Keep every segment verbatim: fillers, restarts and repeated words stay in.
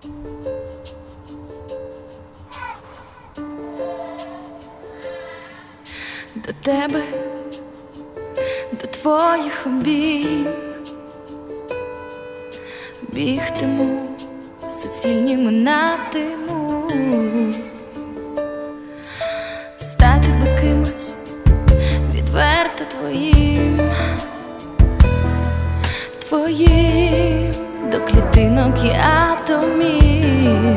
До тебе, до твоїх обійм бігтиму, суцільні минатиму, стати би кимось відверто твоїм, твоїм до клітинок і атомів.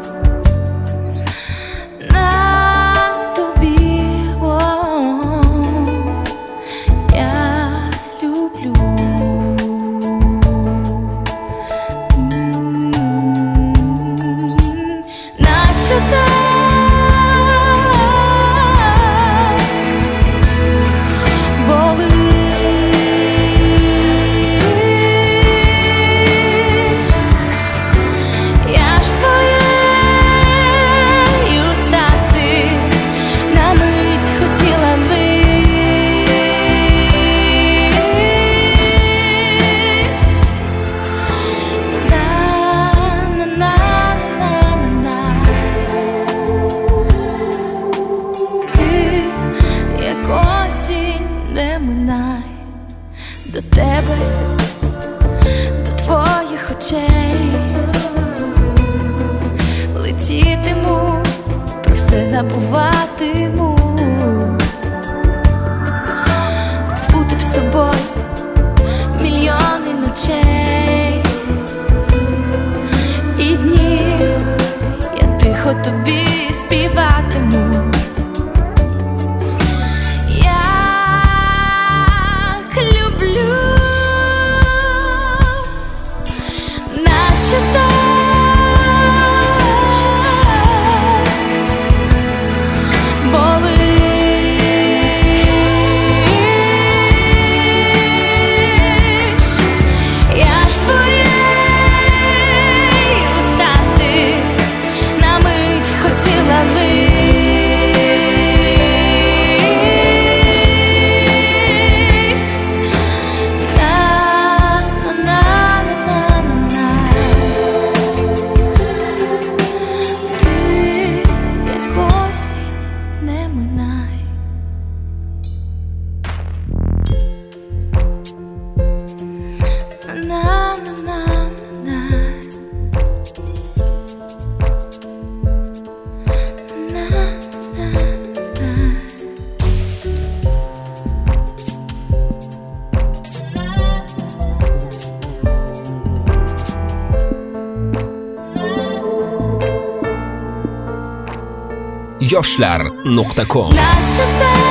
До тебе, до твоїх очей летітиму, про все забуватиму. Бути б з тобою мільйони ночей і днів, я тихо тобі співатиму. yoshlar nokta com